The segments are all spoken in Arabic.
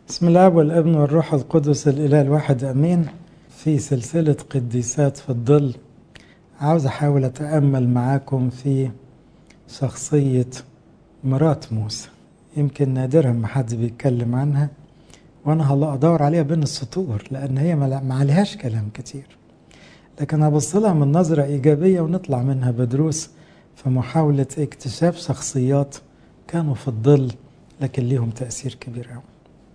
بسم الله والابن والروح القدس الإله الواحد أمين. في سلسلة قديسات في الظل عاوز أحاول أتأمل معاكم في شخصية مرات موسى. يمكن نادرا ما حد بيتكلم عنها، وأنا هلا أدور عليها بين السطور لأن هي ما عليهاش كلام كتير، لكن هبص لها من نظرة إيجابية ونطلع منها بدروس في محاولة اكتشاف شخصيات كانوا في الظل لكن ليهم تأثير كبير أوي.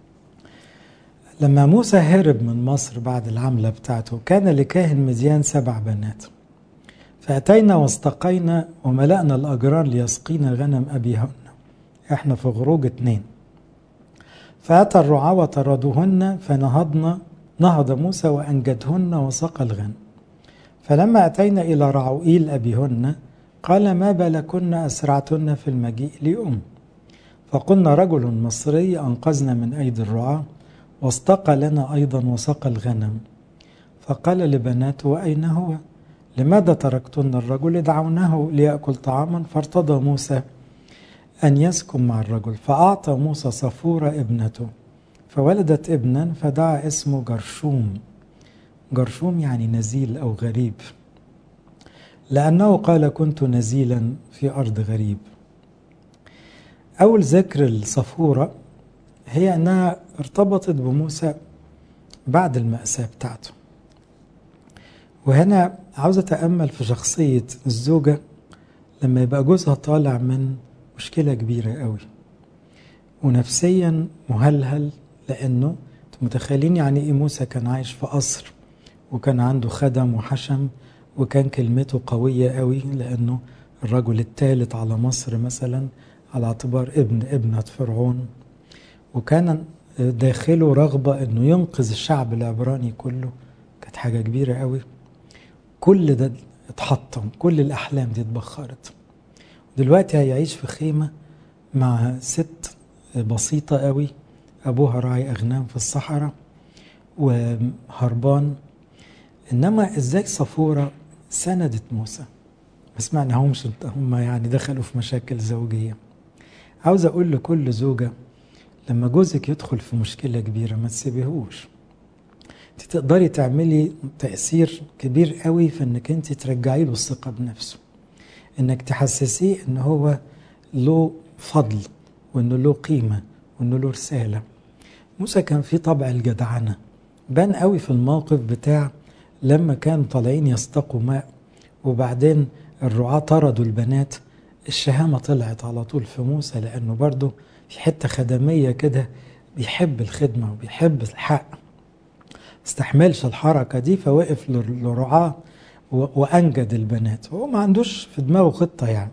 لما موسى هرب من مصر بعد العملة بتاعته كان لكاهن مديان 7 بنات، فأتينا واستقينا وملأنا الأجران ليسقينا غنم أبيهن. احنا في غروج 2. فأتى الرعاة وطردوهن نهض موسى وأنجدهن وسقى الغنم. فلما أتينا إلى رعوئيل أبيهن قال ما بالكن أسرعتن في المجيء لأم. فقلنا رجل مصري أنقذنا من أيدي الرعاة واستقى لنا أيضا وسقى الغنم. فقال لبناته وأين هو؟ لماذا تركتن الرجل؟ دعوناه ليأكل طعاما. فارتضى موسى أن يسكن مع الرجل، فأعطى موسى صفورة ابنته فولدت ابنا فدعا اسمه جرشوم. جرشوم يعني نزيل أو غريب، لأنه قال كنت نزيلا في أرض غريب. أول ذكر الصفورة هي أنها ارتبطت بموسى بعد المأساة بتاعته. وهنا عاوز أتأمل في شخصية الزوجة لما يبقى جوزها طالع من مشكلة كبيرة قوي ونفسيا مهلهل، لأنه متخيلين يعني إيه موسى كان عايش في قصر وكان عنده خدم وحشم وكان كلمته قوية قوي، لأنه الرجل الثالث على مصر مثلا على اعتبار ابنة فرعون، وكان داخله رغبة أنه ينقذ الشعب العبراني كله. كانت حاجة كبيرة قوي. كل ده اتحطم، كل الأحلام دي اتبخرت. دلوقتي هيعيش في خيمة مع ست بسيطة قوي، أبوها راعي أغنام في الصحراء وهربان. إنما إزاي صفورة سندت موسى؟ اسمعنا هم يعني دخلوا في مشاكل زوجية. عاوز أقول لكل زوجة لما جوزك يدخل في مشكلة كبيرة ما تسيبيهوش. انت تقدري تعملي تأثير كبير قوي في انك انت ترجعي له الثقة بنفسه، انك تحسسيه ان هو له فضل وانه له قيمة وانه له رسالة. موسى كان فيه طبع الجدعنة، بان قوي في الموقف بتاع لما كانوا طالعين يستقوا ماء وبعدين الرعاة طردوا البنات. الشهامة طلعت على طول في موسى، لأنه برضه في حتة خدمية كده، بيحب الخدمة وبيحب الحق. استحملش الحركة دي فوقف للرعاة وأنجد البنات. هو ما عندوش في دماغه خطة يعني،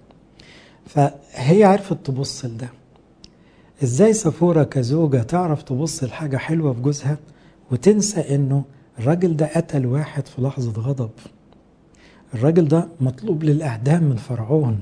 فهي عرفت تبص لده. ازاي صفورة كزوجة تعرف تبص لحاجة حلوة في جوزها وتنسى انه الراجل ده قتل واحد في لحظة غضب، الراجل ده مطلوب للإعدام من فرعون.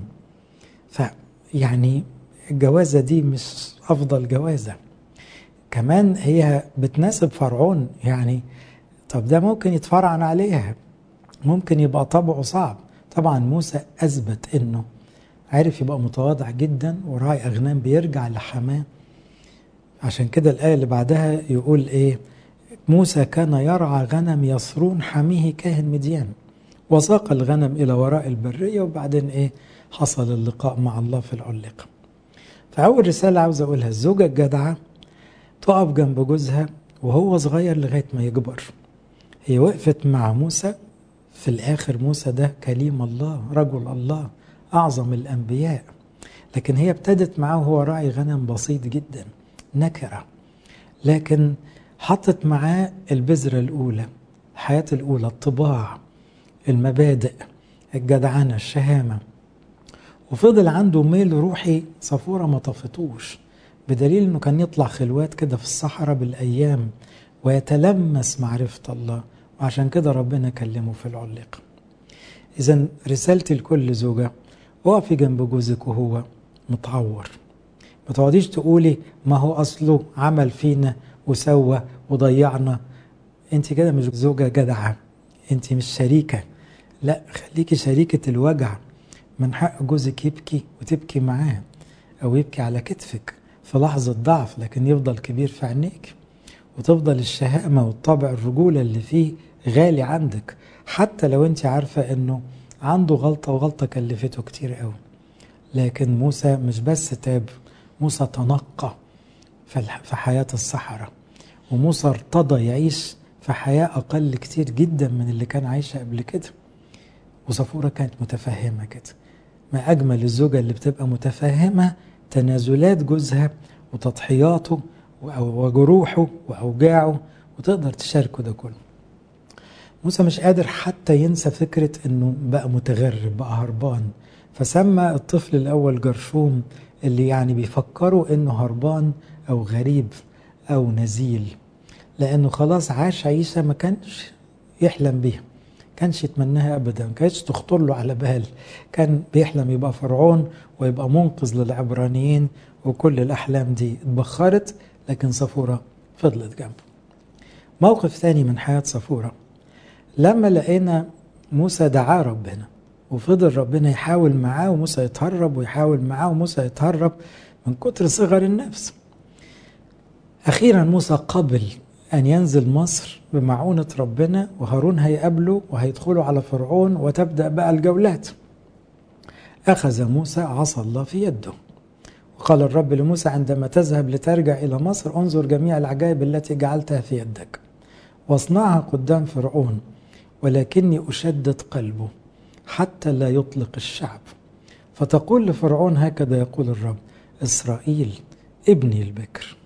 فيعني الجوازة دي مش أفضل جوازة، كمان هي بتناسب فرعون. يعني طب ده ممكن يتفرعن عليها، ممكن يبقى طبعه صعب. طبعا موسى أثبت إنه عارف يبقى متواضع جدا وراعي أغنام بيرجع لحماه. عشان كده الآية اللي بعدها يقول إيه؟ موسى كان يرعى غنم يصرون حميه كاهن مديان وساق الغنم إلى وراء البرية. وبعدين إيه؟ حصل اللقاء مع الله في العليقة. فأول رسالة عاوز أقولها، الزوجة الجدعة تقف جنب جوزها وهو صغير لغاية ما يكبر. هي وقفت مع موسى في الآخر. موسى ده كليم الله، رجل الله، أعظم الأنبياء، لكن هي ابتدت معاه وهو راعي غنم بسيط جدا نكرة، لكن حطت معاه البذرة الأولى، الحياة الأولى، الطباع، المبادئ، الجدعنة، الشهامة. وفضل عنده ميل روحي صفورة ما طفتوش، بدليل انه كان يطلع خلوات كده في الصحراء بالأيام ويتلمس معرفة الله، وعشان كده ربنا كلمه في العليقة. إذن رسالتي لكل زوجة، وقفي جنب جوزك وهو متعور. ما تقعديش تقولي ما هو أصله عمل فينا وسوى وضيعنا. انت كده مش زوجة جدعة، انت مش شريكة. لا، خليكي شريكة الوجع. من حق جوزك يبكي وتبكي معاه، أو يبكي على كتفك في لحظة ضعف، لكن يفضل كبير في عينيك. وتفضل الشهامة والطبع الرجولة اللي فيه غالي عندك، حتى لو انت عارفة انه عنده غلطة وغلطة كلفته كتير قوي. لكن موسى مش بس تاب، موسى تنقى في حياة الصحراء، وموسى ارتضى يعيش في حياة أقل كتير جدا من اللي كان عايشها قبل كده. وصفورة كانت متفهمة كده. ما أجمل الزوجة اللي بتبقى متفهمة تنازلات جوزها وتضحياته وجروحه وأوجاعه، وتقدر تشاركه ده كله. موسى مش قادر حتى ينسى فكرة أنه بقى متغرب، بقى هربان، فسمى الطفل الأول جرشوم، اللي يعني بيفكروا أنه هربان أو غريب أو نزيل، لأنه خلاص عاش عيشة ما كانش يحلم بيها، كانش يتمناها أبدا، كانش تخطر له على بال. كان بيحلم يبقى فرعون ويبقى منقذ للعبرانيين، وكل الأحلام دي اتبخرت، لكن صفورة فضلت جنبه. موقف ثاني من حياة صفورة، لما لقينا موسى دعا ربنا وفضل ربنا يحاول معاه وموسى يتهرب، ويحاول معاه وموسى يتهرب من كتر صغر النفس. أخيرا موسى قبل أن ينزل مصر بمعونة ربنا، وهارون هيقابله وهيدخلوا على فرعون وتبدأ بقى الجولات. أخذ موسى عصا الله في يده، وقال الرب لموسى عندما تذهب لترجع إلى مصر انظر جميع العجائب التي جعلتها في يدك واصنعها قدام فرعون، ولكني أشدد قلبه حتى لا يطلق الشعب، فتقول لفرعون هكذا يقول الرب إسرائيل ابني البكر،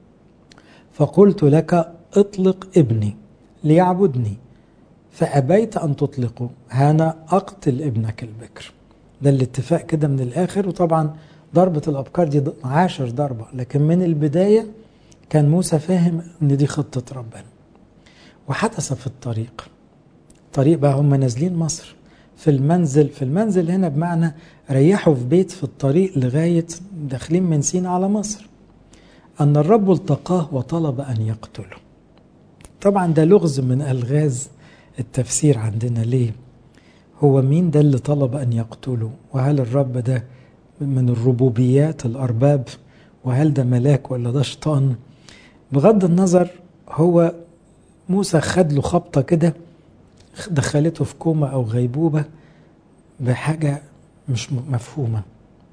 فقلت لك اطلق ابني ليعبدني فأبيت أن تطلقه، هانا أقتل ابنك البكر. ده الاتفاق كده من الآخر. وطبعا ضربة الأبكار دي 10 ضربة، لكن من البداية كان موسى فاهم أن دي خطة ربنا. وحدث في الطريق بقى هم نازلين مصر، في المنزل هنا بمعنى ريحوا في بيت في الطريق لغاية داخلين من سينا على مصر، أن الرب التقاه وطلب أن يقتله. طبعا ده لغز من ألغاز التفسير عندنا. ليه؟ هو مين ده اللي طلب أن يقتله؟ وهل الرب ده من الربوبيات الأرباب؟ وهل ده ملاك ولا ده شيطان؟ بغض النظر، هو موسى خد له خبطة كده دخلته في كومة أو غيبوبة بحاجة مش مفهومة.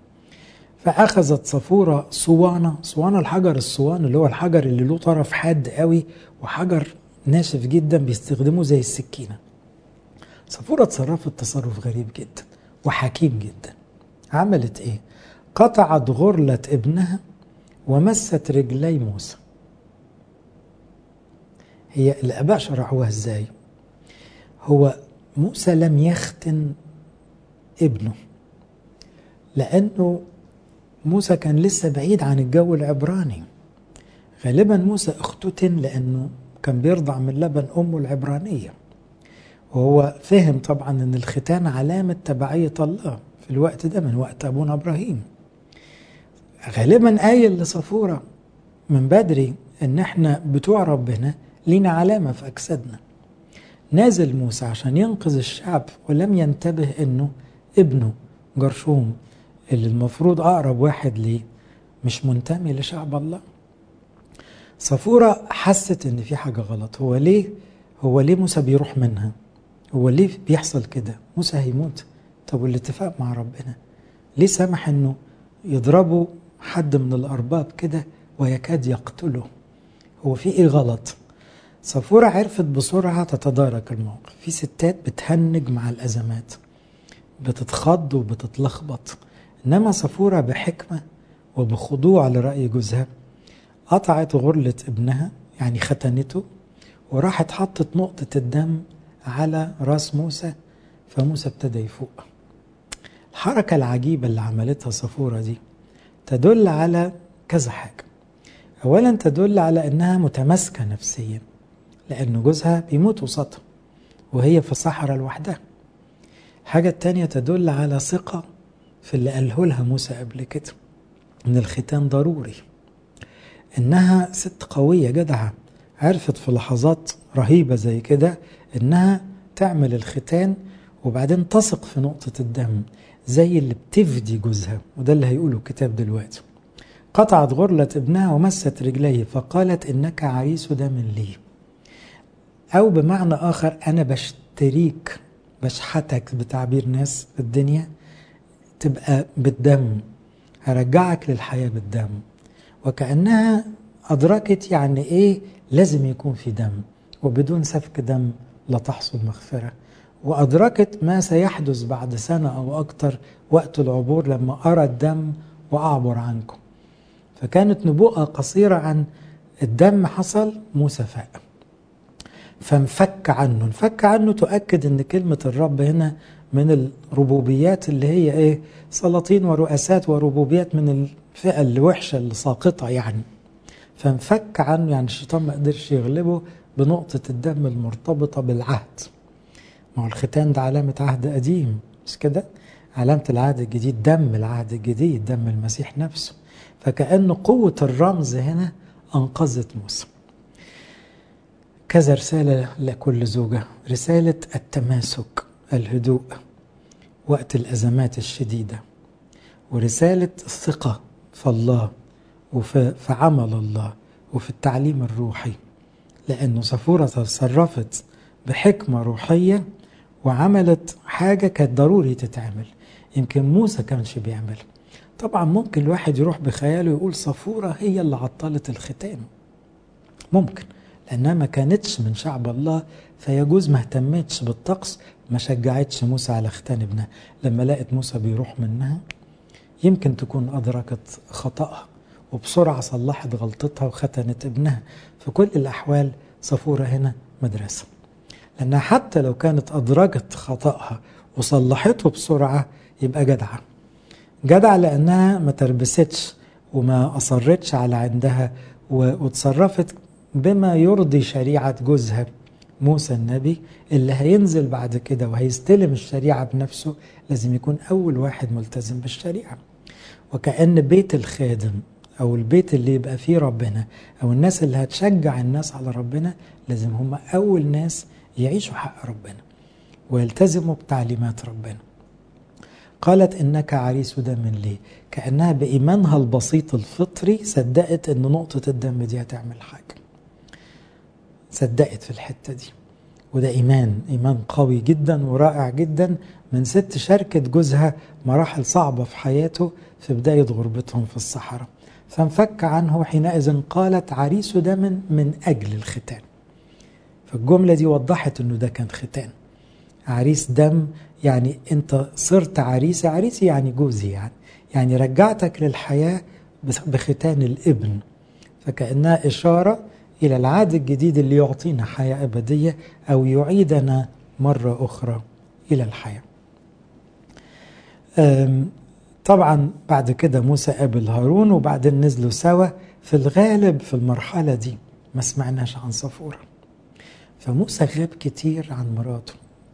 فأخذت صفورة صوانة الحجر الصوان، اللي هو الحجر اللي له طرف حاد قوي وحجر ناشف جدا بيستخدموه زي السكينة. صفورة تصرفت تصرف غريب جدا وحكيم جدا. عملت ايه؟ قطعت غرلة ابنها ومست رجلي موسى. هي الآباء شرحوها ازاي؟ هو موسى لم يختن ابنه، لأنه موسى كان لسه بعيد عن الجو العبراني. غالبا موسى اختتن لأنه كان بيرضع من لبن أمه العبرانية، وهو فهم طبعا أن الختان علامة تبعية الله في الوقت ده من وقت أبونا إبراهيم. غالبا قايل لصفورة من بدري أن احنا بتوع ربنا لينا علامة في أجسادنا. نازل موسى عشان ينقذ الشعب ولم ينتبه أنه ابنه جرشوم اللي المفروض أقرب واحد ليه مش منتمي لشعب الله. صفورة حست ان في حاجة غلط. هو ليه موسى بيروح منها؟ هو ليه بيحصل كده؟ موسى هيموت. طب والاتفاق مع ربنا ليه سمح انه يضربوا حد من الارباب كده ويكاد يقتله؟ هو في ايه غلط؟ صفورة عرفت بسرعة تتدارك الموقف. في ستات بتهنج مع الازمات، بتتخض وبتتلخبط، انما صفورة بحكمة وبخضوع لرأي جوزها قطعت غرلة ابنها، يعني ختنته، وراحت حطت نقطة الدم على راس موسى، فموسى ابتدى يفوق. الحركة العجيبة اللي عملتها صفورة دي تدل على كذا حاجة. أولا تدل على أنها متماسكة نفسيا، لأن جوزها بيموت وسطها وهي في الصحراء لوحدها. الحاجة التانية تدل على ثقة في اللي قاله لها موسى قبل كده، إن الختان ضروري. إنها ست قوية جدعة، عرفت في لحظات رهيبة زي كده إنها تعمل الختان وبعدين تثق في نقطة الدم، زي اللي بتفدي جوزها. وده اللي هيقوله الكتاب دلوقتي. قطعت غرلة ابنها ومست رجليه فقالت إنك عريس دم لي. أو بمعنى آخر أنا بشتريك، بشحتك بتعبير ناس في الدنيا، تبقى بالدم، هرجعك للحياة بالدم. وكأنها أدركت يعني إيه لازم يكون في دم، وبدون سفك دم لا تحصل مغفرة. وأدركت ما سيحدث بعد سنة أو أكتر وقت العبور لما أرى الدم وأعبر عنكم. فكانت نبوءة قصيرة عن الدم حصل، موسى فاق فانفك عنه. انفك عنه تؤكد ان كلمة الرب هنا من الربوبيات اللي هي ايه، سلاطين ورؤسات وربوبيات من الفئة اللي وحشة اللي ساقطة يعني. فانفك عنه يعني الشيطان ما قدرش يغلبه بنقطة الدم المرتبطة بالعهد. ما هو الختان ده علامة عهد قديم مش كده؟ علامة العهد الجديد دم العهد الجديد، دم المسيح نفسه. فكأن قوة الرمز هنا أنقذت موسى. كذا رسالة لكل زوجة، رسالة التماسك، الهدوء وقت الأزمات الشديدة، ورسالة الثقة في الله وفي عمل الله وفي التعليم الروحي، لأنه صفورة تصرفت بحكمة روحية وعملت حاجة كانت ضروري تتعمل، يمكن موسى كانش بيعمل. طبعا ممكن الواحد يروح بخياله يقول صفورة هي اللي عطلت الختان، ممكن لأنها ما كانتش من شعب الله، فيجوز ما اهتمتش بالطقس، ما شجعتش موسى على ختان ابنها. لما لقت موسى بيروح منها يمكن تكون أدركت خطأها وبسرعة صلحت غلطتها وختنت ابنها. في كل الأحوال صفورة هنا مدرسة، لأنها حتى لو كانت أدركت خطأها وصلحته بسرعة يبقى جدعة. جدعة لأنها ما تربستش وما أصرتش على عندها وتصرفت بما يرضي شريعة جوزها موسى النبي اللي هينزل بعد كده وهيستلم الشريعة بنفسه، لازم يكون أول واحد ملتزم بالشريعة. وكأن بيت الخادم أو البيت اللي يبقى فيه ربنا أو الناس اللي هتشجع الناس على ربنا لازم هم أول ناس يعيشوا حق ربنا ويلتزموا بتعليمات ربنا. قالت إنك عريس دم لي، كأنها بإيمانها البسيط الفطري صدقت إن نقطة الدم دي هتعمل حاجة، صدقت في الحتة دي. وده إيمان قوي جدا ورائع جدا من ست شاركت جوزها مراحل صعبة في حياته في بداية غربتهم في الصحراء، فانفك عنه حينئذ قالت عريس دم من أجل الختان. فالجملة دي وضحت إنه ده كان ختان. عريس دم يعني أنت صرت عريسي، عريسي يعني جوزي، يعني رجعتك للحياة بختان الابن. فكأنها إشارة إلى العهد الجديد اللي يعطينا حياة أبدية أو يعيدنا مرة أخرى إلى الحياة. طبعا بعد كده موسى قابل هارون وبعدين نزلوا سوا. في الغالب في المرحلة دي ما سمعناش عن صفورة، فموسى غاب كتير عن مراته.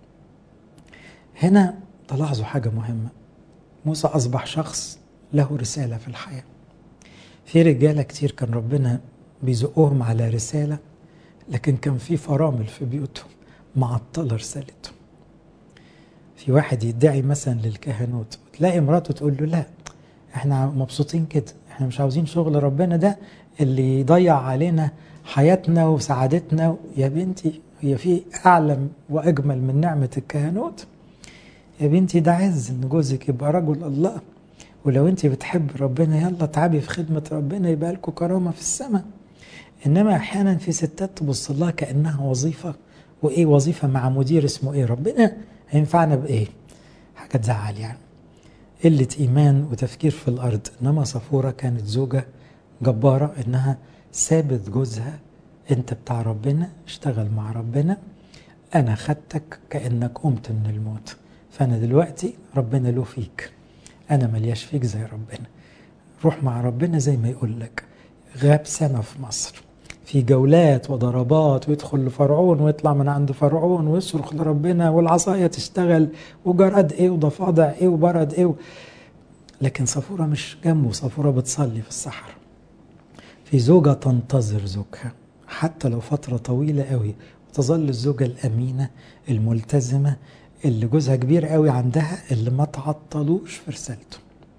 هنا تلاحظوا حاجة مهمة، موسى أصبح شخص له رسالة في الحياة. في رجالة كتير كان ربنا بيزقوهم على رسالة، لكن كان في فرامل في بيوتهم معطلة رسالتهم. في واحد يدعي مثلا للكهنوت وتلاقي مراته تقول له لا احنا مبسوطين كده، احنا مش عاوزين شغل ربنا ده اللي يضيع علينا حياتنا وسعادتنا. يا بنتي هي في أعلم وأجمل من نعمة الكهنوت؟ يا بنتي ده عز ان جوزك يبقى رجل الله، ولو انت بتحب ربنا يلا تعبي في خدمة ربنا يبقى لكم كرامة في السماء. انما احيانا في ستات تبص لها كأنها وظيفة، وايه وظيفة مع مدير اسمه ايه ربنا، هينفعنا بايه؟ حاجة تزعل يعني، قلة ايمان وتفكير في الارض. انما صفورة كانت زوجة جبارة، انها سابت جوزها، انت بتاع ربنا اشتغل مع ربنا، انا خدتك كأنك قمت من الموت، فانا دلوقتي ربنا له فيك، انا ملياش فيك زي ربنا، روح مع ربنا زي ما يقول لك. غاب سنة في مصر في جولات وضربات، ويدخل لفرعون ويطلع من عند فرعون ويصرخ لربنا والعصاية تشتغل وجراد ايه وضفادع ايه وبرد ايه لكن صفورة مش جنبه، صفورة بتصلي في الصحراء. في زوجة تنتظر زوجها حتى لو فترة طويلة قوي، وتظل الزوجة الأمينة الملتزمة اللي جوزها كبير قوي عندها، اللي ما تعطلوش في رسالته.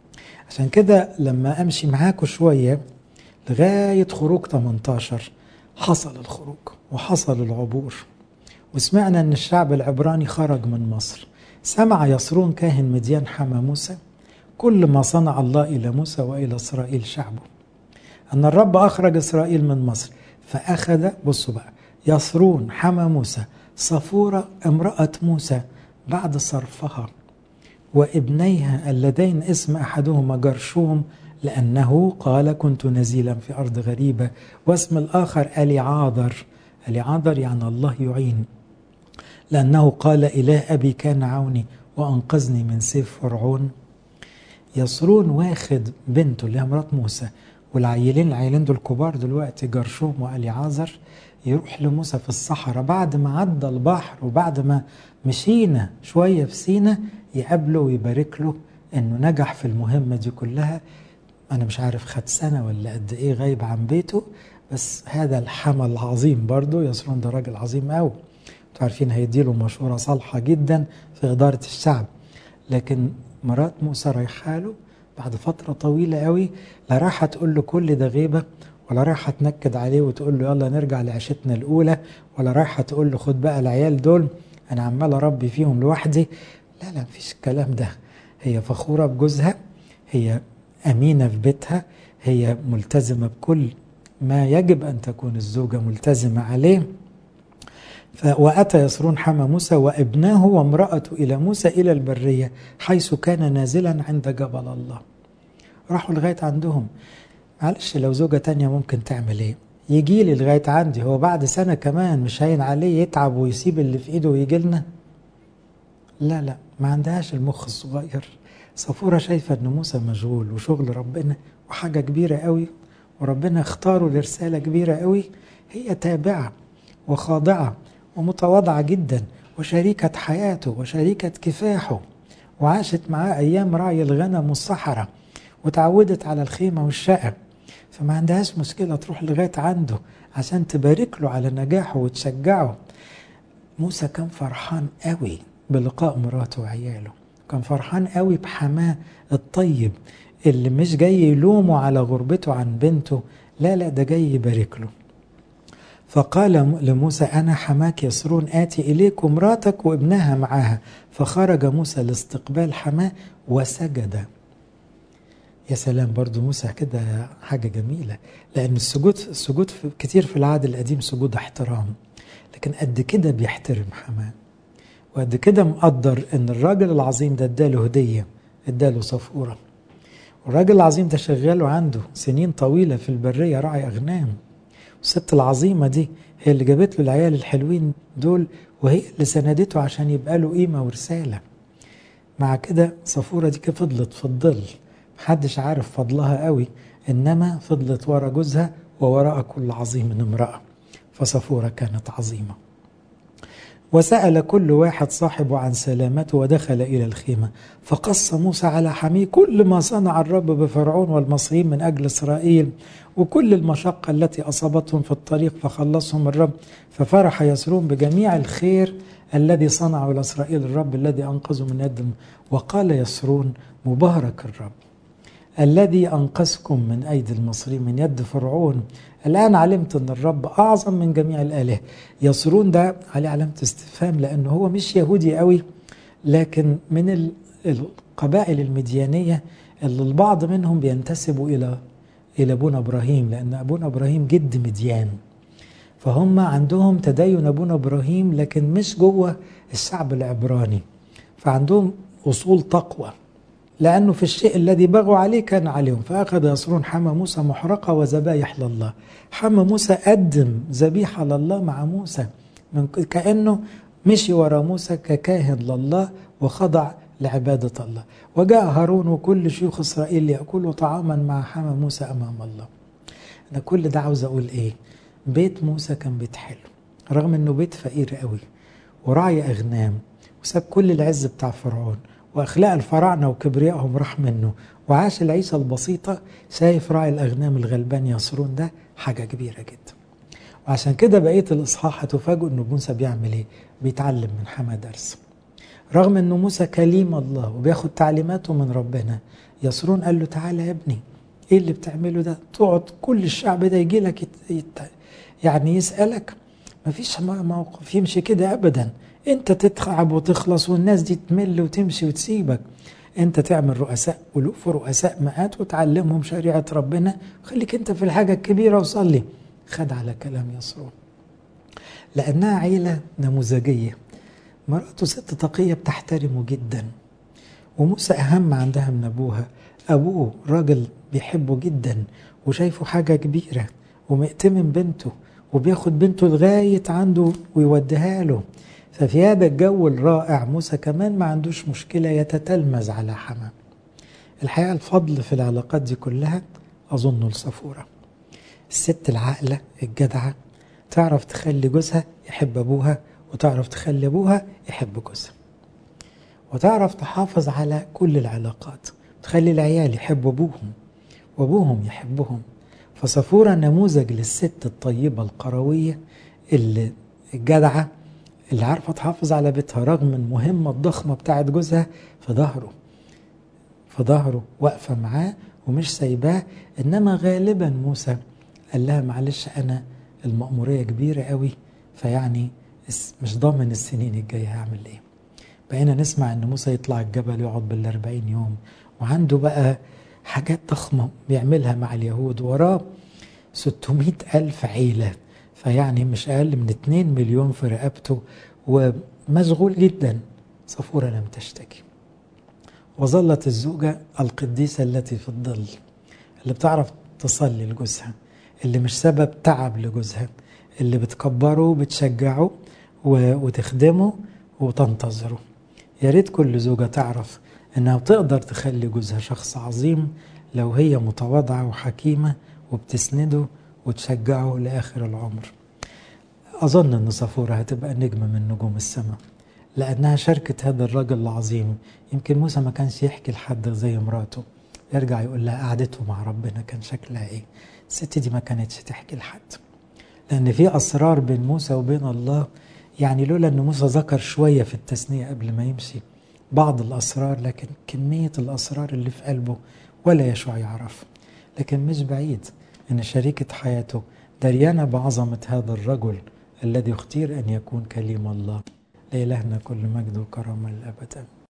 عشان كده لما أمشي معاكم شوية لغاية خروج 18 حصل الخروج وحصل العبور، وسمعنا أن الشعب العبراني خرج من مصر. سمع يسرون كاهن مديان حمى موسى كل ما صنع الله إلى موسى وإلى إسرائيل شعبه، أن الرب أخرج إسرائيل من مصر. فأخذ، بصوا بقى، يسرون حمى موسى صفورة امرأة موسى بعد صرفها وابنيها اللذين اسم أحدهما جرشوم لأنه قال كنت نزيلا في أرض غريبة، واسم الآخر أليعاذر. أليعاذر يعني الله يعين، لأنه قال إله أبي كان عوني وأنقذني من سيف فرعون. يسرون واخد بنته اللي هي مرات موسى والعيلين دول كبار دلوقتي، جرشوم وأليعاذر، يروح لموسى في الصحراء بعد ما عدى البحر وبعد ما مشينا شوية في سينا، يقابله ويبارك له انه نجح في المهمة دي كلها. انا مش عارف خد سنة ولا قد ايه غايب عن بيته، بس هذا الحمل العظيم برضو. يسرون ده راجل عظيم قوي، انتوا عارفين هيديله مشورة صالحة جدا في إدارة الشعب. لكن مرات موسى رايحه له بعد فترة طويلة قوي، لا رايحة تقول له كل ده غيبة، ولا رايحة تنكد عليه وتقول له يلا نرجع لعيشتنا الأولى، ولا رايحة تقول له خد بقى العيال دول أنا عمال أربي فيهم لوحدي. لا مفيش الكلام ده. هي فخورة بجوزها، هي أمينة في بيتها، هي ملتزمة بكل ما يجب أن تكون الزوجة ملتزمة عليه. وأتى يسرون حمى موسى وابناه وامرأته إلى موسى إلى البرية حيث كان نازلا عند جبل الله. راحوا لغاية عندهم. معلش لو زوجة تانية ممكن تعمل ايه؟ يجي لي لغاية عندي، هو بعد سنة كمان مش هين عليه يتعب ويسيب اللي في ايده ويجي لنا؟ لا ما عندهاش المخ الصغير. صفورة شايفة ان موسى مشغول وشغل ربنا وحاجة كبيرة قوي، وربنا اختاره لرسالة كبيرة قوي. هي تابعة وخاضعة ومتواضعة جدا وشريكة حياته وشريكة كفاحه، وعاشت معاه أيام رعي الغنم والصحراء وتعودت على الخيمة والشقة، فما عندهاش مشكلة تروح لغاية عنده عشان تبارك له على نجاحه وتشجعه. موسى كان فرحان قوي بلقاء مراته وعياله، كان فرحان قوي بحماه الطيب اللي مش جاي يلومه على غربته عن بنته، لا ده جاي يبارك له. فقال لموسى أنا حماك يسرون آتي إليك ومراتك وابنها معها. فخرج موسى لاستقبال حماه وسجد. يا سلام، برضو موسى كده حاجة جميلة، لأن السجود كتير في العهد القديم سجود احترام، لكن قد كده بيحترم حماه، وقد كده مقدر ان الراجل العظيم ده اداله هدية، اداله صفورة. والراجل العظيم ده شغاله عنده سنين طويلة في البرية راعي أغنام، والست العظيمة دي هي اللي جابت له العيال الحلوين دول، وهي اللي سندته عشان يبقى له قيمة ورسالة. مع كده صفورة دي فضلت في الظل، محدش عارف فضلها قوي، إنما فضلت ورا جوزها ووراء كل عظيم من امرأة، فصفورة كانت عظيمة. وسأل كل واحد صاحبه عن سلامته ودخل إلى الخيمة. فقص موسى على حميه كل ما صنع الرب بفرعون والمصريين من أجل إسرائيل وكل المشقة التي أصابتهم في الطريق فخلصهم الرب. ففرح يسرون بجميع الخير الذي صنعه لإسرائيل الرب الذي أنقذه من يد. وقال يسرون مبارك الرب الذي أنقذكم من أيدي المصريين من يد فرعون، الآن علمت أن الرب أعظم من جميع الآلهة. يسرون ده عليه علامة استفهام، لأنه هو مش يهودي قوي، لكن من القبائل المديانية اللي البعض منهم بينتسبوا إلى أبونا إبراهيم، لأن أبونا إبراهيم جد مديان، فهم عندهم تدين أبونا إبراهيم لكن مش جوه الشعب العبراني، فعندهم أصول تقوى، لأنه في الشيء الذي بغوا عليه كان عليهم. فأخذ يسرون حمى موسى محرقة وذبائح لله. حمى موسى قدم ذبيحة لله مع موسى، كأنه مشي ورا موسى ككاهن لله وخضع لعبادة الله. وجاء هارون وكل شيوخ إسرائيل ليأكلوا طعاما مع حمى موسى أمام الله. أنا كل ده عاوز أقول إيه؟ بيت موسى كان بيت حلو رغم أنه بيت فقير قوي وراعي أغنام، وساب كل العز بتاع فرعون وأخلاق الفراعنة وكبريائهم راح منه، وعاش العيشة البسيطة. شايف راعي الأغنام الغلبان يسرون ده حاجة كبيرة جدا. وعشان كده بقية الإصحاح هتفاجئوا إنه موسى بيعمل إيه؟ بيتعلم من حمى درس. رغم أنه موسى كليم الله وبياخد تعليماته من ربنا، يسرون قال له تعالى يا ابني، ايه اللي بتعمله ده؟ تقعد كل الشعب ده يجي لك يعني يسألك؟ مفيش موقف يمشي كده أبدا. انت تتعب وتخلص والناس دي تمل وتمشي وتسيبك. انت تعمل رؤساء ألوف ورؤساء مئات وتعلمهم شريعة ربنا، خليك انت في الحاجة الكبيرة وصلي. خد على كلام يسرون لأنها عيلة نموذجية. مراته ست تقية بتحترمه جدا، وموسى أهم عندها من أبوها. أبوه راجل بيحبه جدا وشايفه حاجة كبيرة ومئتمن بنته وبياخد بنته لغاية عنده ويوديها له. ففي هذا الجو الرائع موسى كمان ما عندوش مشكلة يتتلمذ على حماه. الحقيقة الفضل في العلاقات دي كلها أظن لصفورة، الست العاقلة الجدعة، تعرف تخلي جوزها يحب أبوها، وتعرف تخلي أبوها يحب جوزها، وتعرف تحافظ على كل العلاقات، تخلي العيال يحبوا أبوهم وأبوهم يحبهم. فصفورة نموذج للست الطيبة القروية اللي الجدعة اللي عارفة تحافظ على بيتها رغم المهمة الضخمة بتاعت جوزها في ظهره واقفة معاه ومش سايباه. إنما غالبا موسى قال لها معلش أنا المأمورية كبيرة قوي، فيعني مش ضامن السنين الجاية هعمل إيه. بقينا نسمع إن موسى يطلع الجبل يقعد بال40 يوم، وعنده بقى حاجات ضخمة بيعملها مع اليهود، وراه 600,000 عيلة، فيعني مش أقل من 2 مليون في رقبته ومشغول جدا. صفورة لم تشتكي، وظلت الزوجة القديسة التي في الظل، اللي بتعرف تصلي لجوزها، اللي مش سبب تعب لجوزها، اللي بتكبره وبتشجعه وتخدمه وتنتظره. يا ريت كل زوجة تعرف انها بتقدر تخلي جوزها شخص عظيم لو هي متواضعة وحكيمة وبتسنده وتشجعه لآخر العمر. أظن أن صفورة هتبقى نجم من نجوم السماء، لأنها شاركت هذا الرجل العظيم. يمكن موسى ما كانش يحكي لحد زي مراته، يرجع يقول لها قعدته مع ربنا كان شكلها إيه. الست دي ما كانتش تحكي لحد، لأن في أسرار بين موسى وبين الله. يعني لولا أن موسى ذكر شوية في التثنية قبل ما يمشي بعض الأسرار، لكن كمية الأسرار اللي في قلبه ولا يشوع يعرف. لكن مش بعيد أن شريكة حياته دريانة بعظمة هذا الرجل الذي اختير أن يكون كليم الله. لإلهنا كل مجد وكرامة للأبد.